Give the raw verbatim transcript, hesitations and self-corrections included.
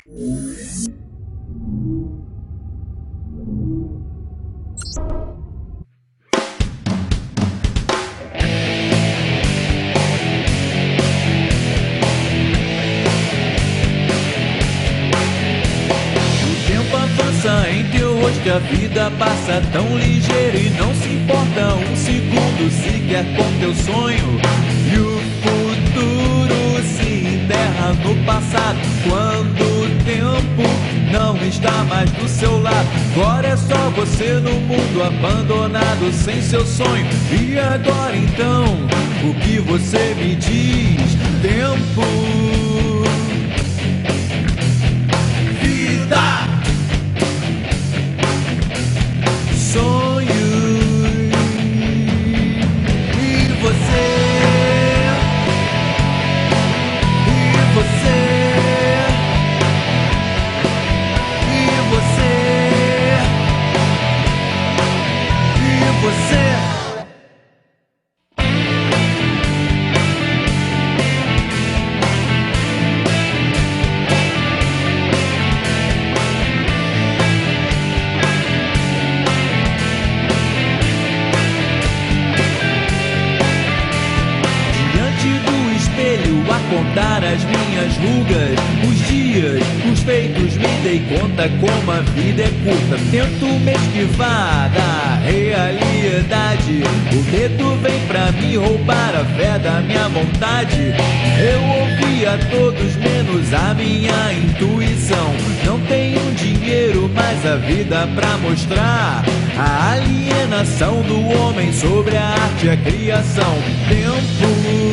Em teu rosto a vida passa tão ligeira e não se importa um segundo sequer com teu sonho. E o futuro se enterra no passado quando o tempo não está mais do seu lado. Agora é só você no mundo abandonado sem seu sonho. E agora então, o que você me diz? Tempo, vida, sonhos. E você, e você, e você, e você. A contar as minhas rugas, os dias, os feitos, me dei conta como a vida é curta. Tento me esquivar da realidade, o medo vem pra me roubar a fé da minha vontade. Eu ouvi a todos menos a minha intuição. Não tenho dinheiro, mas a vida pra mostrar a alienação do homem sobre a arte e a criação. Tempo,